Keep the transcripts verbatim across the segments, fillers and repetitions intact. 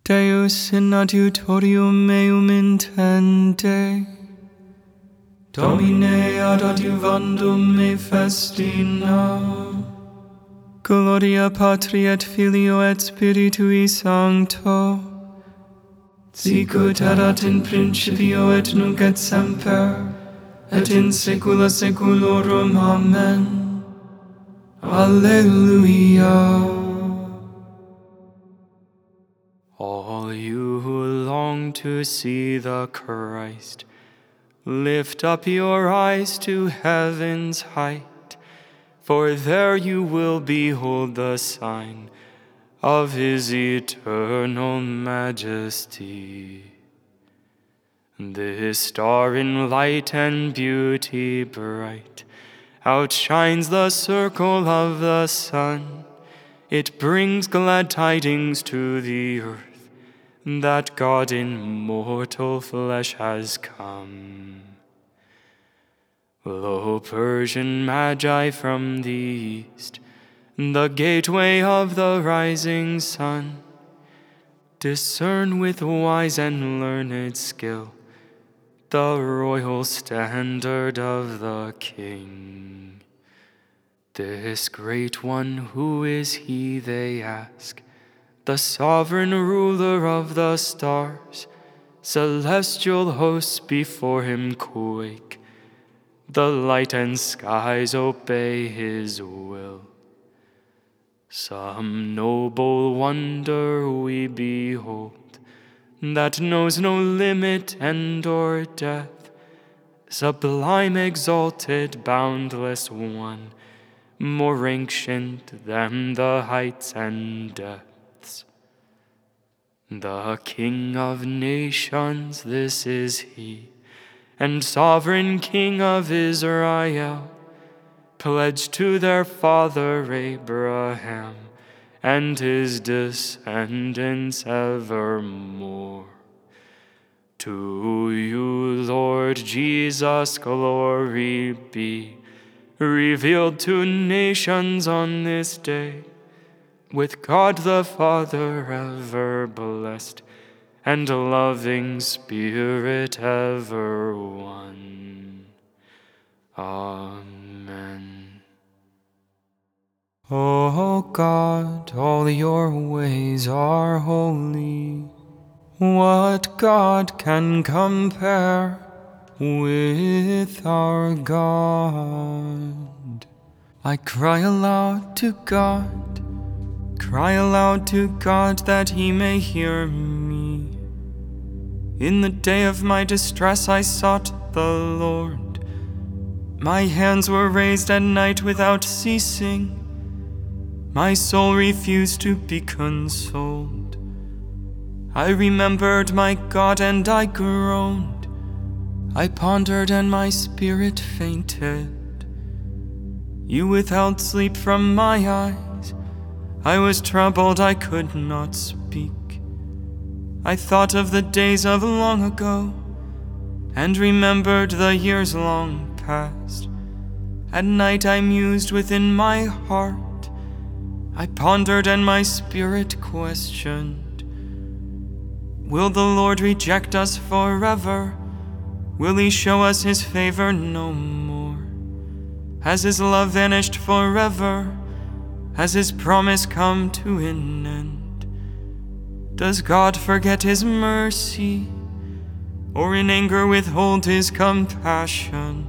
Deus in adiutorium meum intende, Domine ad adiuvandum me festina. Gloria Patri et Filio et Spiritui Sancto, sicut erat in principio et nunc et semper, et in saecula saeculorum. Amen. Alleluia. All you who long to see the Christ, lift up your eyes to heaven's height, for there you will behold the sign of his eternal majesty. This star in light and beauty bright outshines the circle of the sun. It brings glad tidings to the earth that God in mortal flesh has come. Lo, Persian Magi from the east, the gateway of the rising sun, discern with wise and learned skill the royal standard of the King. This great one, who is he, they ask, the sovereign ruler of the stars. Celestial hosts before him quake, the light and skies obey his will. Some noble wonder we behold, that knows no limit, end, or death. Sublime, exalted, boundless one, more ancient than the heights and depths. The King of nations, this is he, and sovereign King of Israel, pledged to their father Abraham and his descendants evermore. To you, Lord Jesus, glory be, revealed to nations on this day, with God the Father ever blessed, and loving Spirit ever one. Amen. O God, all your ways are holy. What God can compare with our God? I cry aloud to God, cry aloud to God, that he may hear me. In the day of my distress I sought the Lord. My hands were raised at night without ceasing. My soul refused to be consoled. I remembered my God and I groaned. I pondered and my spirit fainted. You withheld sleep from my eyes. I was troubled, I could not speak. I thought of the days of long ago, and remembered the years long past. At night I mused within my heart. I pondered and my spirit questioned. Will the Lord reject us forever? Will he show us his favor no more? Has his love vanished forever? Has his promise come to an end? Does God forget his mercy, or in anger withhold his compassion?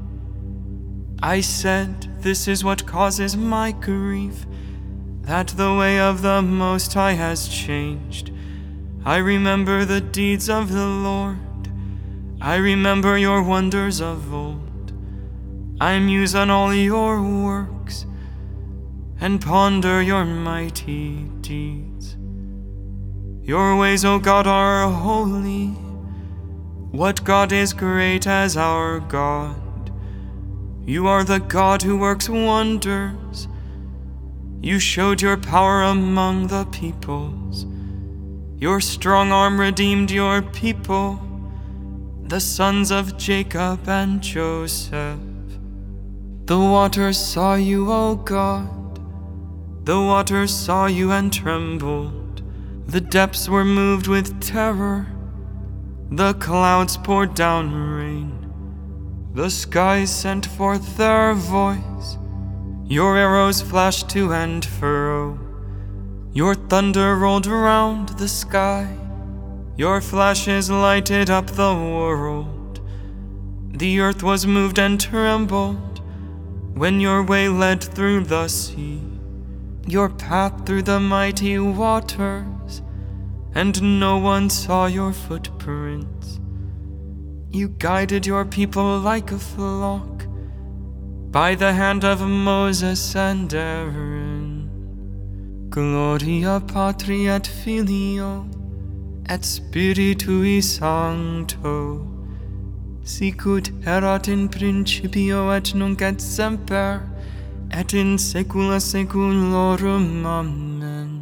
I said, this is what causes my grief, that the way of the Most High has changed. I remember the deeds of the Lord. I remember your wonders of old. I muse on all your works, and ponder your mighty deeds. Your ways, O God, are holy. What God is great as our God? You are the God who works wonders. You showed your power among the peoples. Your strong arm redeemed your people, the sons of Jacob and Joseph. The waters saw you, O God. The waters saw you and trembled. The depths were moved with terror. The clouds poured down rain. The skies sent forth their voice. Your arrows flashed to and fro. Your thunder rolled round the sky. Your flashes lighted up the world. The earth was moved and trembled when your way led through the sea, your path through the mighty waters, and no one saw your footprints. You guided your people like a flock by the hand of Moses and Aaron. Gloria Patri et Filio et Spiritui Sancto, sicut erat in principio et nunc et semper, et in saecula saeculorum. Amen.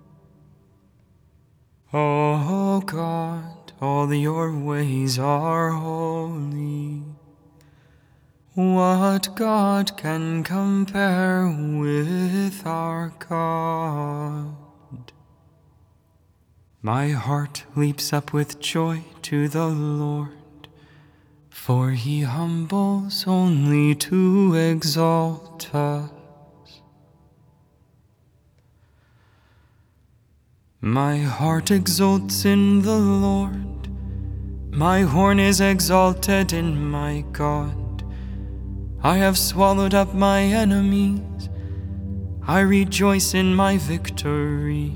O God, all your ways are holy. What God can compare with our God? My heart leaps up with joy to the Lord, for he humbles only to exalt us. My heart exults in the Lord. My horn is exalted in my God. I have swallowed up my enemies. I rejoice in my victory.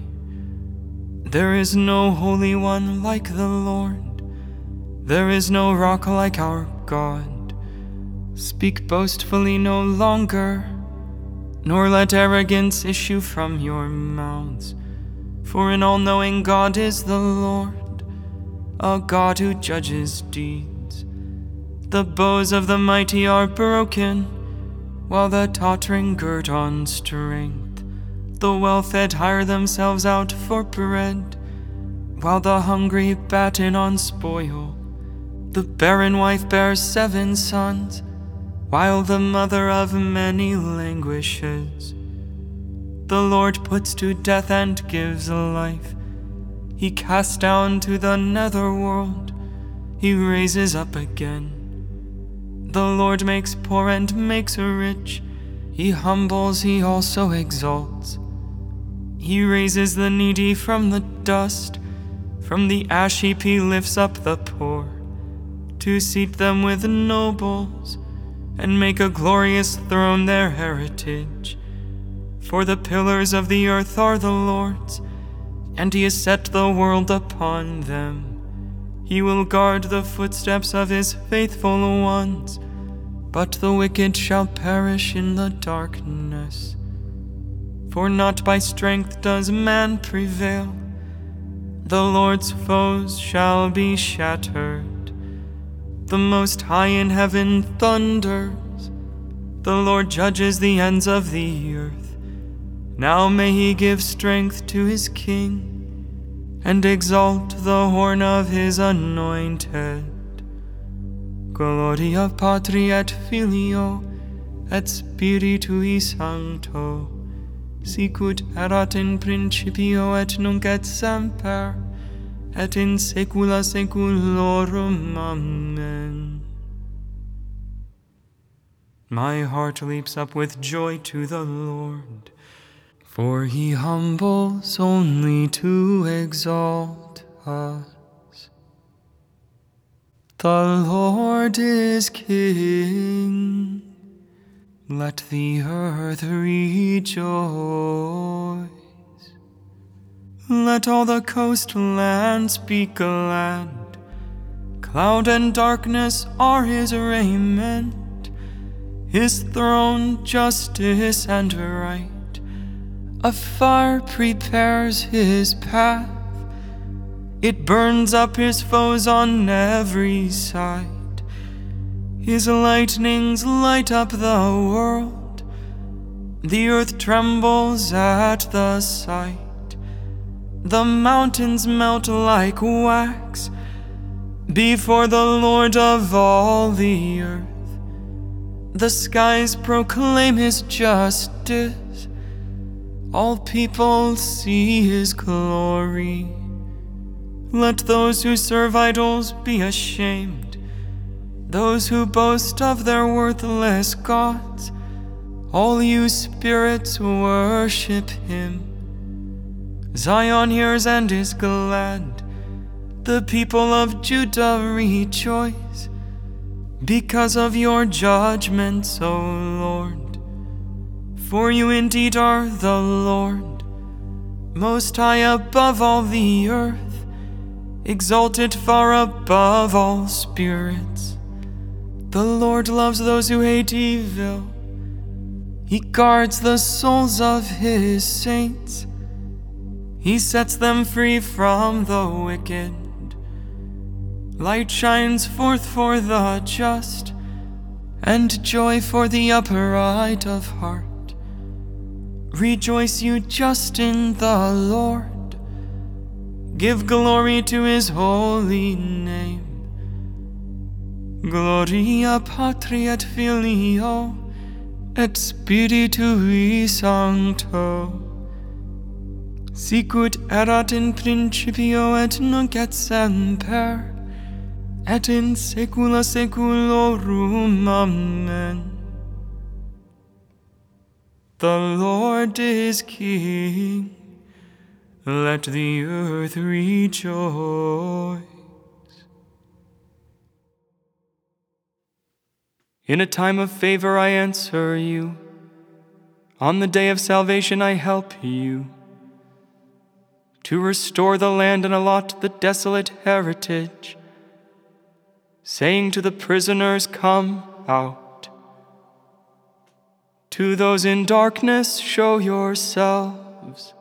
There is no Holy One like the Lord. There is no rock like our God. Speak boastfully no longer, nor let arrogance issue from your mouths. For an all-knowing God is the Lord, a God who judges deeds. The bows of the mighty are broken, while the tottering gird on strength. The well-fed hire themselves out for bread, while the hungry batten on spoil. The barren wife bears seven sons, while the mother of many languishes. The Lord puts to death and gives life. He casts down to the netherworld. He raises up again. The Lord makes poor and makes rich. He humbles, he also exalts. He raises the needy from the dust. From the ash heap he lifts up the poor, to seat them with nobles, and make a glorious throne their heritage. For the pillars of the earth are the Lord's, and he has set the world upon them. He will guard the footsteps of his faithful ones, but the wicked shall perish in the darkness. For not by strength does man prevail. The Lord's foes shall be shattered. The Most High in heaven thunders. The Lord judges the ends of the earth. Now may he give strength to his king, and exalt the horn of his anointed. Gloria Patri et Filio et Spiritui Sancto, sicut erat in principio et nunc et semper, et in saecula saeculorum. Amen. My heart leaps up with joy to the Lord, for he humbles only to exalt us. The Lord is King. Let the earth rejoice. Let all the coastlands be glad. Cloud and darkness are his raiment. His throne, justice and right. A fire prepares his path. It burns up his foes on every side. His lightnings light up the world. The earth trembles at the sight. The mountains melt like wax before the Lord of all the earth. The skies proclaim his justice. all people see his glory. Let those who serve idols be ashamed, those who boast of their worthless gods. All you spirits worship him. Zion hears and is glad. The people of Judah rejoice because of your judgments, O Lord. For you indeed are the Lord, most high above all the earth, exalted far above all spirits. The Lord loves those who hate evil. He guards the souls of his saints. He sets them free from the wicked. Light shines forth for the just, and joy for the upright of heart. Rejoice, you just, in the Lord. Give glory to his holy name. Gloria Patri et Filio et Spiritui Sancto, sicut erat in principio et nunc et semper, et in saecula saeculorum. Amen. The Lord is King. Let the earth rejoice. In a time of favor I answer you. On the day of salvation I help you. To restore the land and allot the desolate heritage, saying to the prisoners, come out. To those in darkness, show yourselves.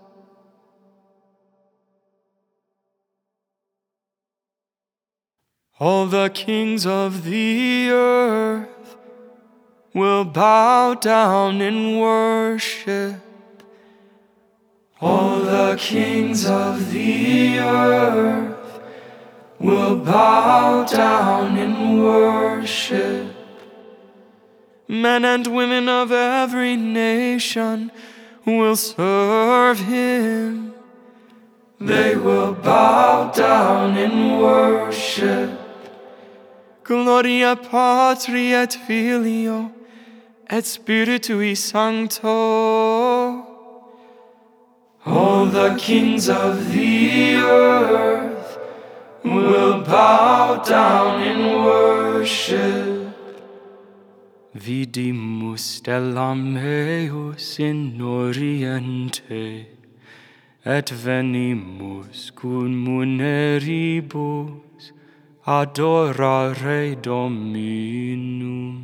All the kings of the earth will bow down in worship. All the kings of the earth will bow down in worship. Men and women of every nation will serve him. They will bow down in worship. Gloria Patri et Filio et Spiritui Sancto. All the kings of the earth will bow down in worship. Vidimus stellam eius in oriente, et venimus cum muneribus adorare Dominum.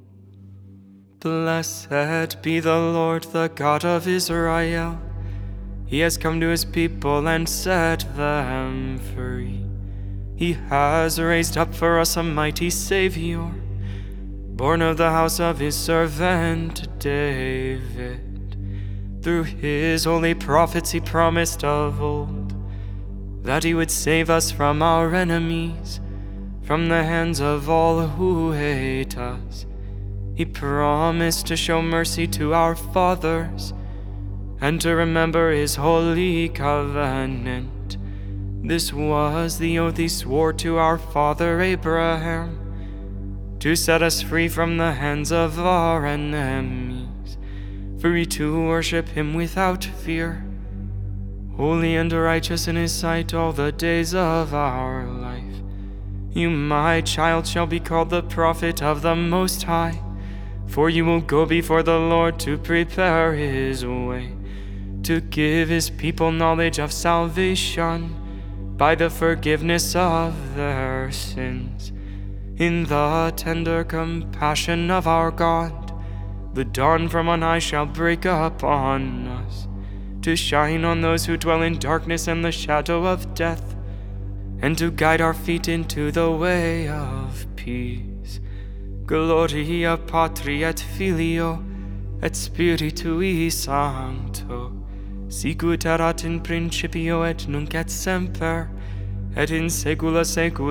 Blessed be the Lord, the God of Israel. He has come to his people and set them free. He has raised up for us a mighty Savior, born of the house of his servant David. Through his holy prophets he promised of old that he would save us from our enemies, from the hands of all who hate us. He promised to show mercy to our fathers and to remember his holy covenant. This was the oath he swore to our father Abraham, to set us free from the hands of our enemies, free to worship him without fear, holy and righteous in his sight all the days of our life. You, my child, shall be called the prophet of the Most High, for you will go before the Lord to prepare his way, to give his people knowledge of salvation by the forgiveness of their sins. In the tender compassion of our God, the dawn from on high shall break upon us, to shine on those who dwell in darkness and the shadow of death, and to guide our feet into the way of peace. Gloria Patri et Filio et Spiritui Sancto, sicut erat in principio et nunc et semper, et in saecula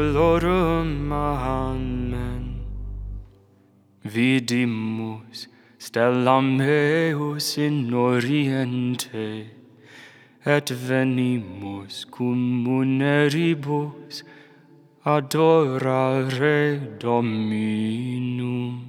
saeculorum. Amen. Vidimus stellam meus in oriente, et venimus cum muneribus adorare Dominum.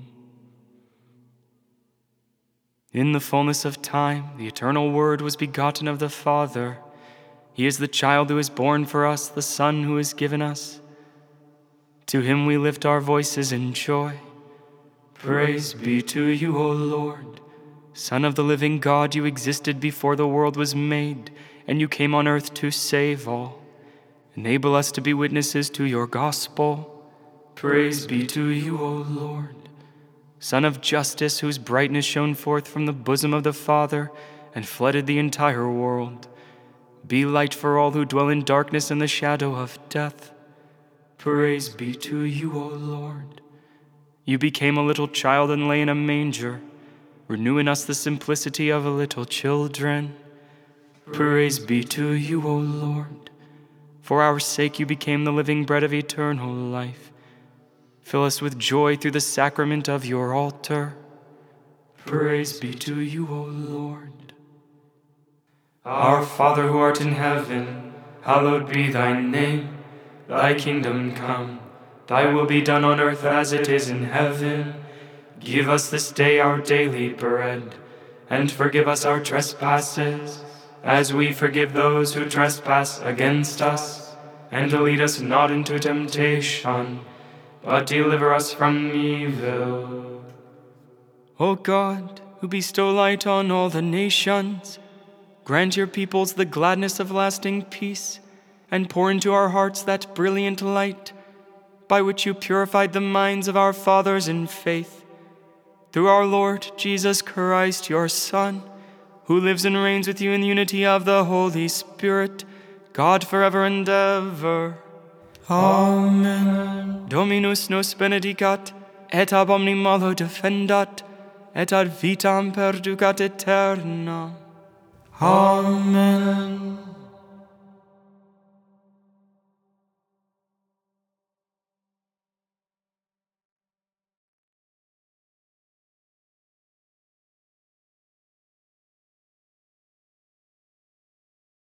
In the fullness of time, the eternal Word was begotten of the Father. He is the child who is born for us, the Son who is given us. To him we lift our voices in joy. Praise be to you, O Lord. Son of the living God, you existed before the world was made, and you came on earth to save all. Enable us to be witnesses to your gospel. Praise be to you, O Lord. Son of justice, whose brightness shone forth from the bosom of the Father and flooded the entire world. Be light for all who dwell in darkness and the shadow of death. Praise be to you, O Lord. You became a little child and lay in a manger. Renew in us the simplicity of a little children. Praise be to you, O Lord. For our sake you became the living bread of eternal life. Fill us with joy through the sacrament of your altar. Praise be to you, O Lord. Our Father who art in heaven, hallowed be thy name. Thy kingdom come, thy will be done on earth as it is in heaven. Give us this day our daily bread, and forgive us our trespasses, as we forgive those who trespass against us. And lead us not into temptation, but deliver us from evil. O God, who bestow light on all the nations, grant your peoples the gladness of lasting peace, and pour into our hearts that brilliant light by which you purified the minds of our fathers in faith. Through our Lord Jesus Christ, your Son, who lives and reigns with you in the unity of the Holy Spirit, God forever and ever. Amen. Dominus nos benedicat, et ab omni malo defendat, et ad vitam perducat aeterna. Amen.